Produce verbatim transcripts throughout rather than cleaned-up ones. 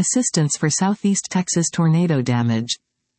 Assistance for Southeast Texas tornado damage.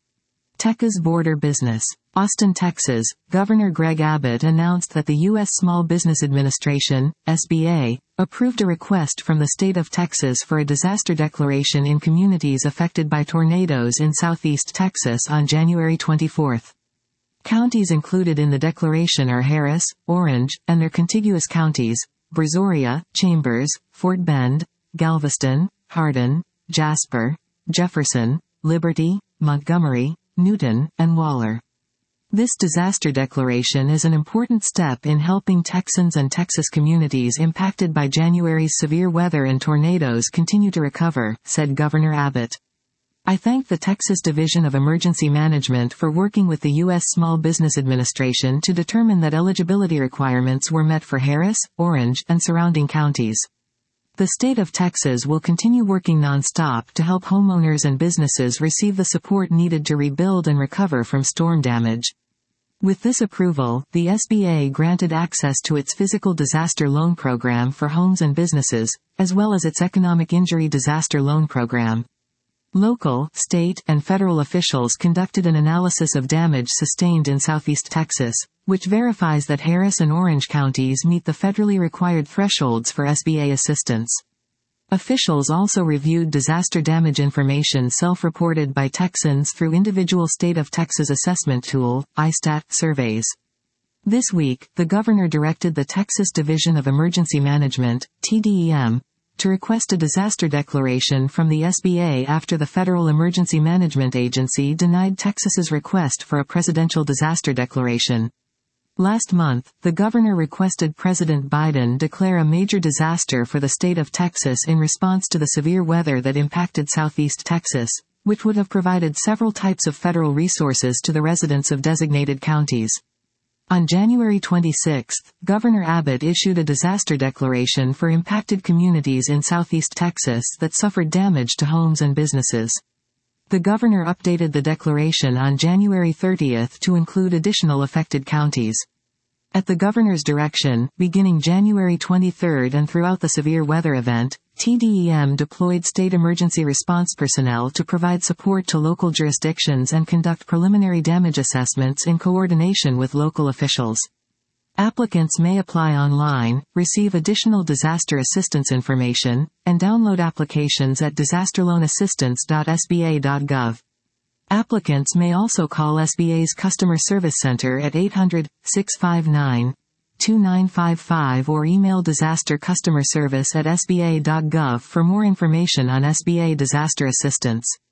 Texas border business. Austin, Texas, Governor Greg Abbott announced that the U S Small Business Administration, S B A, approved a request from the state of Texas for a disaster declaration in communities affected by tornadoes in southeast Texas on January twenty-fourth. Counties included in the declaration are Harris, Orange, and their contiguous counties, Brazoria, Chambers, Fort Bend, Galveston, Hardin, Jasper, Jefferson, Liberty, Montgomery, Newton, and Waller. This disaster declaration is an important step in helping Texans and Texas communities impacted by January's severe weather and tornadoes continue to recover, said Governor Abbott. I thank the Texas Division of Emergency Management for working with the U S Small Business Administration to determine that eligibility requirements were met for Harris, Orange, and surrounding counties. The state of Texas will continue working nonstop to help homeowners and businesses receive the support needed to rebuild and recover from storm damage. With this approval, the S B A granted access to its Physical Disaster Loan Program for homes and businesses, as well as its Economic Injury Disaster Loan Program. Local, state, and federal officials conducted an analysis of damage sustained in southeast Texas, which verifies that Harris and Orange counties meet the federally required thresholds for S B A assistance. Officials also reviewed disaster damage information self-reported by Texans through individual State of Texas Assessment Tool, I STAT, surveys. This week, the governor directed the Texas Division of Emergency Management, T D E M, to request a disaster declaration from the S B A after the Federal Emergency Management Agency denied Texas's request for a presidential disaster declaration. Last month, the governor requested President Biden declare a major disaster for the state of Texas in response to the severe weather that impacted southeast Texas, which would have provided several types of federal resources to the residents of designated counties. On January twenty-sixth, Governor Abbott issued a disaster declaration for impacted communities in southeast Texas that suffered damage to homes and businesses. The governor updated the declaration on January thirtieth to include additional affected counties. At the governor's direction, beginning January twenty-third and throughout the severe weather event, T D E M deployed state emergency response personnel to provide support to local jurisdictions and conduct preliminary damage assessments in coordination with local officials. Applicants may apply online, receive additional disaster assistance information, and download applications at disaster loan assistance dot S B A dot gov. Applicants may also call S B A's Customer Service Center at eight hundred, six five nine, two nine five five or email disaster customer service at S B A dot gov for more information on S B A disaster assistance.